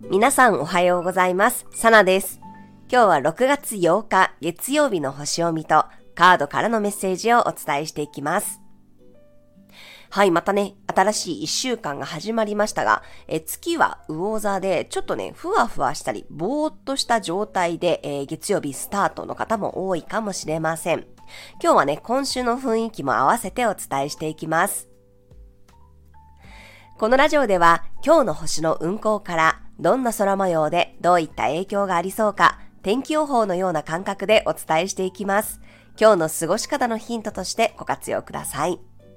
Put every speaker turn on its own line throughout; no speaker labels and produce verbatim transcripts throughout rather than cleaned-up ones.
皆さんおはようございます。サナです。今日はろくがつようか月曜日の星読みとカードからのメッセージをお伝えしていきます。はい、またね、新しいいっしゅうかんが始まりましたが、え月は魚座でちょっとね、ふわふわしたり、ぼーっとした状態で、えー、月曜日スタートの方も多いかもしれません。今日はね、今週の雰囲気も合わせてお伝えしていきます。このラジオでは今日の星の運行からどんな空模様でどういった影響がありそうか天気予報のような感覚でお伝えしていきます。今日の過ごし方のヒントとしてご活用ください。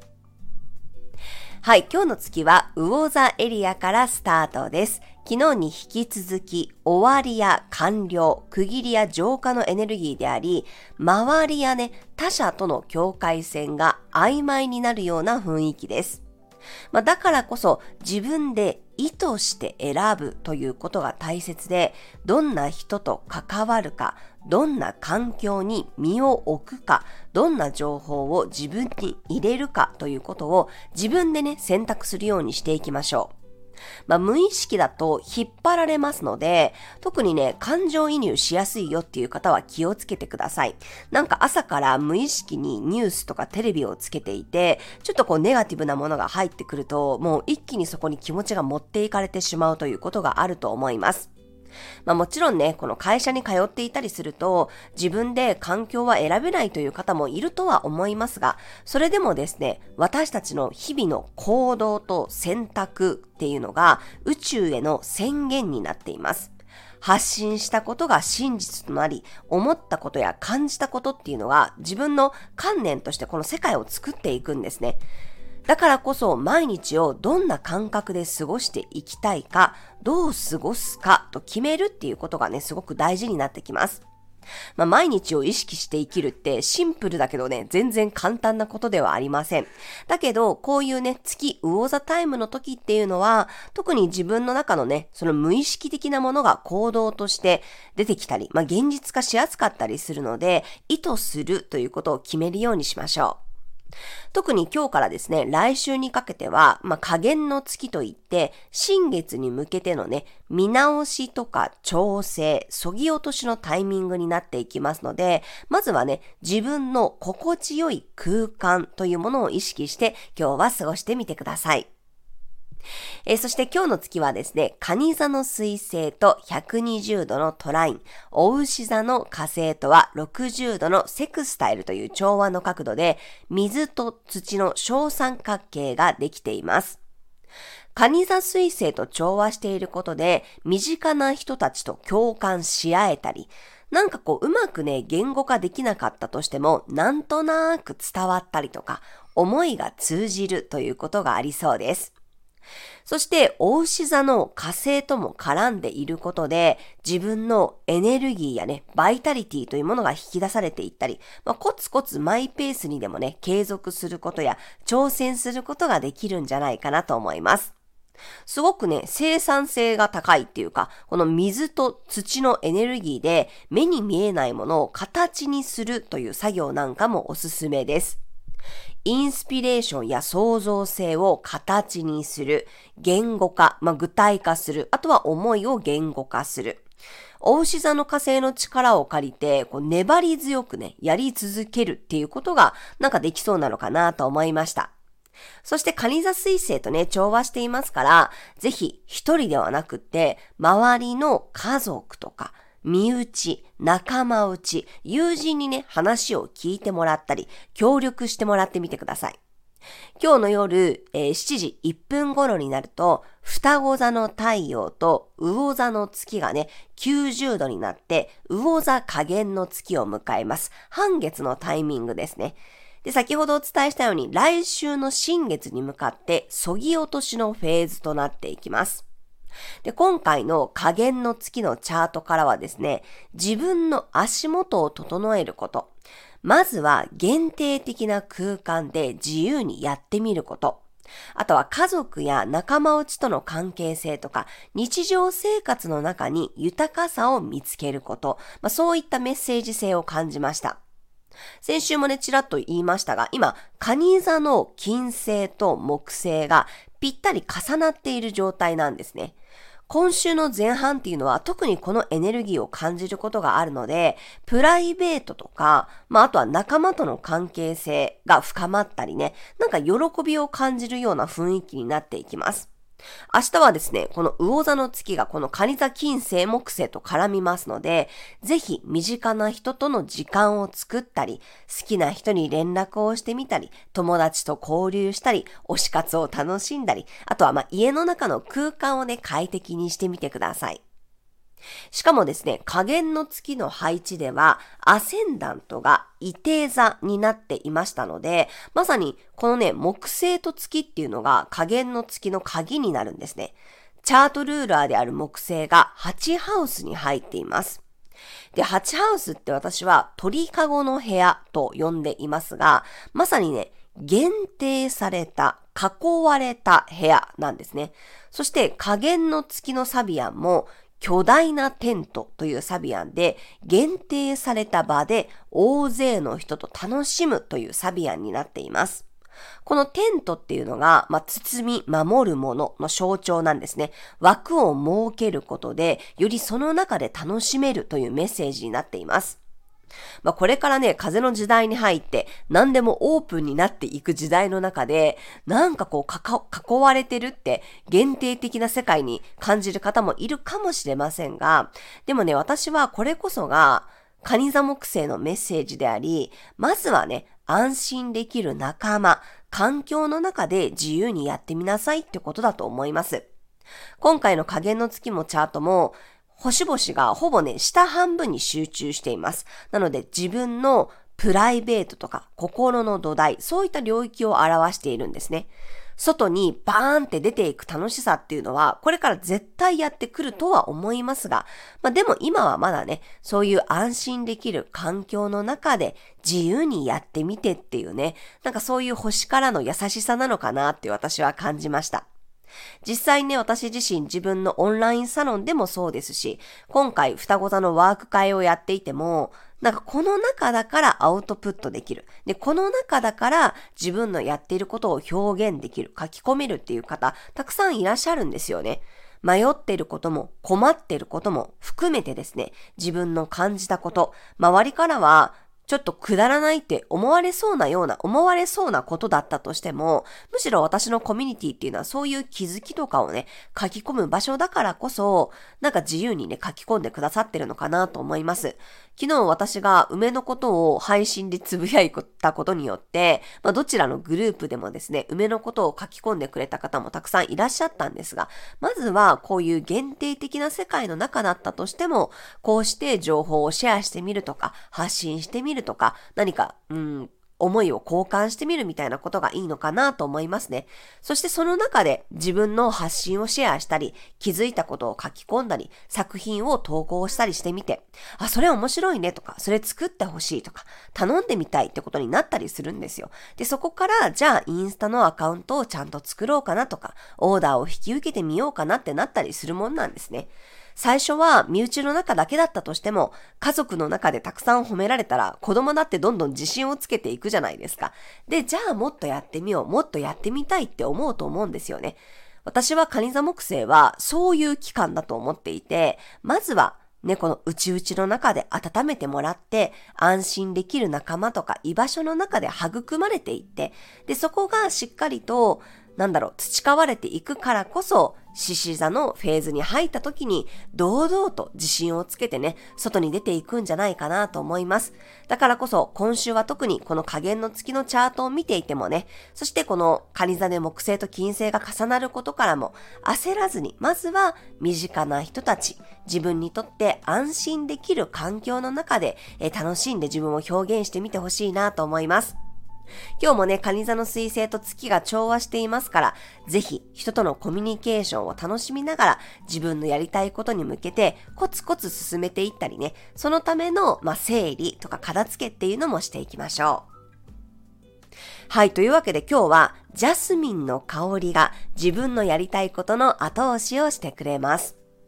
はい、今日の月は魚座エリアからスタートです。昨日に引き続き終わりや完了、区切りや浄化のエネルギーであり、周りやね他者との境界線が曖昧になるような雰囲気です。まあ、だからこそ自分で意図して選ぶということが大切で、どんな人と関わるか、どんな環境に身を置くか、どんな情報を自分に入れるかということを自分でね選択するようにしていきましょう。まあ、無意識だと引っ張られますので、特にね感情移入しやすいよっていう方は気をつけてください。なんか朝から無意識にニュースとかテレビをつけていて、ちょっとこうネガティブなものが入ってくると、もう一気にそこに気持ちが持っていかれてしまうということがあると思います。まあもちろんね、この会社に通っていたりすると、自分で環境は選べないという方もいるとは思いますが、それでもですね、私たちの日々の行動と選択っていうのが宇宙への宣言になっています。発信したことが真実となり、思ったことや感じたことっていうのが自分の観念としてこの世界を作っていくんですね。だからこそ毎日をどんな感覚で過ごしていきたいか、どう過ごすかと決めるっていうことがね、すごく大事になってきます。まあ、毎日を意識して生きるってシンプルだけどね、全然簡単なことではありません。だけど、こういうね、月魚座タイムの時っていうのは、特に自分の中のね、その無意識的なものが行動として出てきたり、まあ、現実化しやすかったりするので、意図するということを決めるようにしましょう。特に今日からですね、来週にかけては、まあ、下限の月といって、新月に向けてのね、見直しとか調整、削ぎ落としのタイミングになっていきますので、まずはね、自分の心地よい空間というものを意識して、今日は過ごしてみてください。えー、そして今日の月はですね、蟹座の水星とひゃくにじゅうどのトライン、牡牛座の火星とはろくじゅうどのセクスタイルという調和の角度で、水と土の小三角形ができています。蟹座水星と調和していることで、身近な人たちと共感し合えたり、なんかこううまくね言語化できなかったとしても、なんとなく伝わったりとか、思いが通じるということがありそうです。そして牡牛座の火星とも絡んでいることで、自分のエネルギーやね、バイタリティというものが引き出されていったり、まあ、コツコツマイペースにでもね、継続することや挑戦することができるんじゃないかなと思います。すごくね、生産性が高いっていうか、この水と土のエネルギーで目に見えないものを形にするという作業なんかもおすすめです。インスピレーションや創造性を形にする、言語化、まあ、具体化する、あとは思いを言語化する。牡牛座の火星の力を借りて、こう粘り強くね、やり続けるっていうことがなんかできそうなのかなと思いました。そして蟹座水星とね、調和していますから、ぜひ一人ではなくって、周りの家族とか、身内、仲間内、友人にね、話を聞いてもらったり、協力してもらってみてください。今日の夜、えー、しちじいっぷん頃になると、双子座の太陽と魚座の月がね、きゅうじゅうどになって、魚座下限の月を迎えます。半月のタイミングですね。で、先ほどお伝えしたように、来週の新月に向かって、削ぎ落としのフェーズとなっていきます。で、今回の下限の月のチャートからはですね、自分の足元を整えること、まずは限定的な空間で自由にやってみること、あとは家族や仲間内との関係性とか、日常生活の中に豊かさを見つけること、まあ、そういったメッセージ性を感じました。先週もね、ちらっと言いましたが、今、蟹座の金星と木星がぴったり重なっている状態なんですね。 今週の前半っていうのは特にこのエネルギーを感じることがあるので、プライベートとか、まああとは仲間との関係性が深まったりね、なんか喜びを感じるような雰囲気になっていきます。明日はですね、この魚座の月がこの蟹座金星木星と絡みますので、ぜひ身近な人との時間を作ったり、好きな人に連絡をしてみたり、友達と交流したり、推し活を楽しんだり、あとはまあ家の中の空間をね、快適にしてみてください。しかもですね、下限の月の配置では、アセンダントがいて座になっていましたので、まさにこのね、木星と月っていうのが下限の月の鍵になるんですね。チャートルーラーである木星がはちハウスに入っています。で、はちハウスって私は鳥かごの部屋と呼んでいますが、まさにね、限定された、囲われた部屋なんですね。そして下限の月のサビアンも、巨大なテントというサビアンで限定された場で大勢の人と楽しむというサビアンになっています。このテントっていうのが、まあ、包み守るものの象徴なんですね。枠を設けることでよりその中で楽しめるというメッセージになっています。まあ、これからね、風の時代に入って何でもオープンになっていく時代の中で、なんかこうかか囲われてるって限定的な世界に感じる方もいるかもしれませんが、でもね、私はこれこそが蟹座木星のメッセージであり、まずはね、安心できる仲間、環境の中で自由にやってみなさいってことだと思います。今回の下限の月もチャートも、星々がほぼね、下半分に集中しています。なので自分のプライベートとか心の土台、そういった領域を表しているんですね。外にバーンって出ていく楽しさっていうのは、これから絶対やってくるとは思いますが、まあでも今はまだね、そういう安心できる環境の中で自由にやってみてっていうね、なんかそういう星からの優しさなのかなって私は感じました。実際ね、私自身自分のオンラインサロンでもそうですし、今回双子座のワーク会をやっていても、なんかこの中だからアウトプットできる。で、この中だから自分のやっていることを表現できる、書き込めるっていう方、たくさんいらっしゃるんですよね。迷っていることも困っていることも含めてですね、自分の感じたこと、周りからはちょっとくだらないって思われそうなような、思われそうなことだったとしても、むしろ私のコミュニティっていうのはそういう気づきとかをね、書き込む場所だからこそ、なんか自由にね、書き込んでくださってるのかなと思います。昨日私が梅のことを配信でつぶやいたことによって、まあ、どちらのグループでもですね、梅のことを書き込んでくれた方もたくさんいらっしゃったんですが、まずはこういう限定的な世界の中だったとしても、こうして情報をシェアしてみるとか、発信してみるとか、何か、うん、思いを交換してみるみたいなことがいいのかなと思いますね。そしてその中で自分の発信をシェアしたり、気づいたことを書き込んだり、作品を投稿したりしてみて、あ、それ面白いねとか、それ作ってほしいとか、頼んでみたいってことになったりするんですよ。で、そこから、じゃあインスタのアカウントをちゃんと作ろうかなとか、オーダーを引き受けてみようかなってなったりするもんなんですね。最初は身内の中だけだったとしても、家族の中でたくさん褒められたら、子供だってどんどん自信をつけていくじゃないですか。で、じゃあもっとやってみよう、もっとやってみたいって思うと思うんですよね。私は蟹座木星はそういう期間だと思っていて、まずはね、この内々の中で温めてもらって、安心できる仲間とか居場所の中で育まれていって、で、そこがしっかりと、なんだろう、培われていくからこそ、獅子座のフェーズに入った時に、堂々と自信をつけてね、外に出ていくんじゃないかなと思います。だからこそ、今週は特にこの下限の月のチャートを見ていてもね、そしてこの蟹座で木星と金星が重なることからも、焦らずに、まずは身近な人たち、自分にとって安心できる環境の中で、え楽しんで自分を表現してみてほしいなと思います。今日もね、蟹座の水星と月が調和していますから、ぜひ人とのコミュニケーションを楽しみながら、自分のやりたいことに向けてコツコツ進めていったりね、そのための、まあ、整理とか片付けっていうのもしていきましょう。はい、というわけで今日はジャスミンの香りが自分のやりたいことの後押しをしてくれます。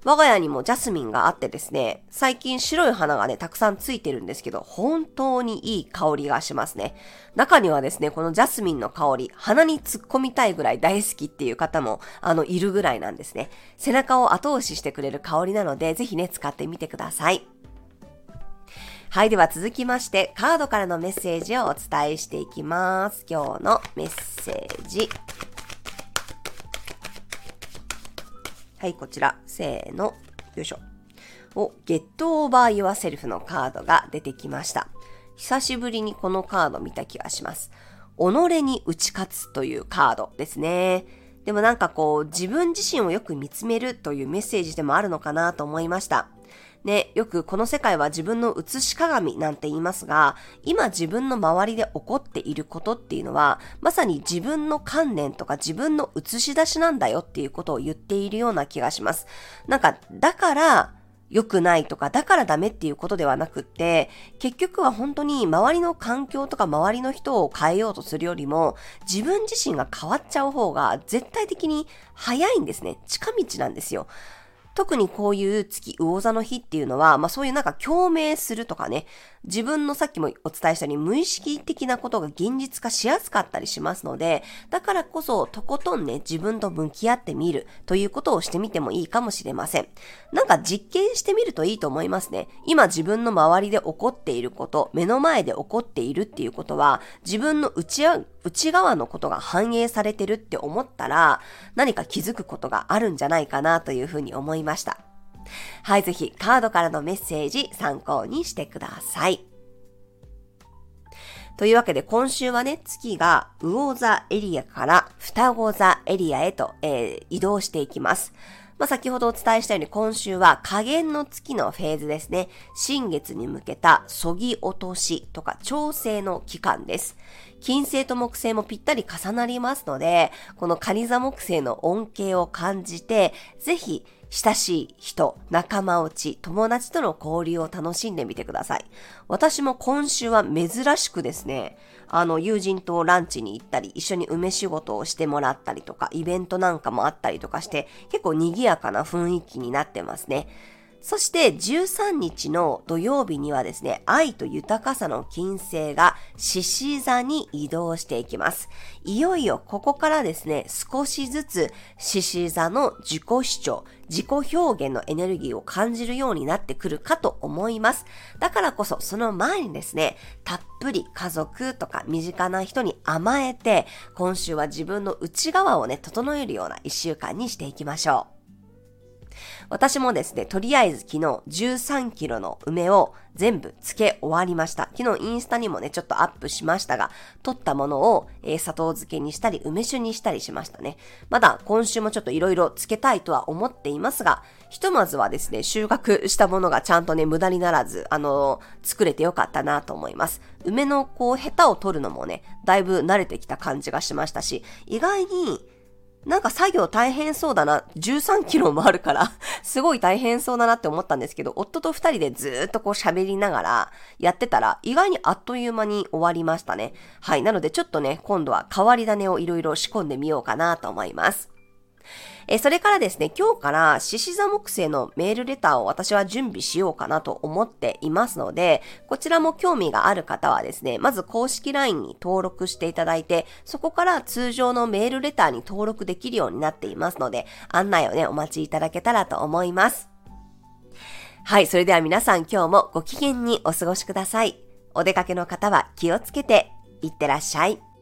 我が家にもジャスミンがあってですね、最近白い花がね、たくさんついてるんですけど、本当にいい香りがしますね。中にはですね、このジャスミンの香り、鼻に突っ込みたいぐらい大好きっていう方も、あの、いるぐらいなんですね。背中を後押ししてくれる香りなので、ぜひね、使ってみてください。はい、では続きまして、カードからのメッセージをお伝えしていきます。今日のメッセージ。はい、こちら、せーの、よいしょ。お、Get Over Yourself のカードが出てきました。久しぶりにこのカード見た気がします。己に打ち勝つというカードですね。でもなんかこう、自分自身をよく見つめるというメッセージでもあるのかなと思いました。ね、よくこの世界は自分の映し鏡なんて言いますが、今自分の周りで起こっていることっていうのは、まさに自分の観念とか自分の映し出しなんだよっていうことを言っているような気がします。なんか、だから良くないとか、だからダメっていうことではなくって、結局は本当に周りの環境とか周りの人を変えようとするよりも、自分自身が変わっちゃう方が絶対的に早いんですね。近道なんですよ。特にこういう月魚座の日っていうのは、まあそういうなんか共鳴するとかね、自分のさっきもお伝えしたように無意識的なことが現実化しやすかったりしますので、だからこそとことんね、自分と向き合ってみるということをしてみてもいいかもしれません。なんか実験してみるといいと思いますね。今自分の周りで起こっていること、目の前で起こっているっていうことは、自分の内あ内側のことが反映されてるって思ったら、何か気づくことがあるんじゃないかなというふうに思いました。はい、ぜひカードからのメッセージ参考にしてください。というわけで今週はね、月が魚座エリアから双子座エリアへと、えー、移動していきます。まあ、先ほどお伝えしたように今週は下限の月のフェーズですね。新月に向けた削ぎ落としとか調整の期間です。金星と木星もぴったり重なりますので、この蟹座木星の恩恵を感じて、ぜひ親しい人、仲間内、友達との交流を楽しんでみてください。私も今週は珍しくですね、あの友人とランチに行ったり、一緒に梅仕事をしてもらったりとか、イベントなんかもあったりとかして、結構賑やかな雰囲気になってますね。そしてじゅうさんにちの土曜日にはですね、愛と豊かさの金星が獅子座に移動していきます。いよいよここからですね、少しずつ獅子座の自己主張、自己表現のエネルギーを感じるようになってくるかと思います。だからこそその前にですね、たっぷり家族とか身近な人に甘えて、今週は自分の内側をね、整えるような一週間にしていきましょう。私もですね、とりあえず昨日じゅうさんキロの梅を全部漬け終わりました。昨日インスタにもね、ちょっとアップしましたが、取ったものを、えー、砂糖漬けにしたり、梅酒にしたりしましたね。まだ今週もちょっといろいろ漬けたいとは思っていますが、ひとまずはですね、収穫したものがちゃんとね、無駄にならず、あのー、作れてよかったなと思います。梅のこう、ヘタを取るのもね、だいぶ慣れてきた感じがしましたし、意外に、なんか作業大変そうだな、じゅうさんキロもあるから、すごい大変そうだなって思ったんですけど、夫と二人でずーっとこう喋りながらやってたら、意外にあっという間に終わりましたね。はい。なのでちょっとね、今度は変わり種をいろいろ仕込んでみようかなと思います。えそれからですね、今日から獅子座木星のメールレターを私は準備しようかなと思っていますので、こちらも興味がある方はですね、まず公式 ライン に登録していただいて、そこから通常のメールレターに登録できるようになっていますので、案内をね、お待ちいただけたらと思います。はい、それでは皆さん今日もご機嫌にお過ごしください。お出かけの方は気をつけていってらっしゃい。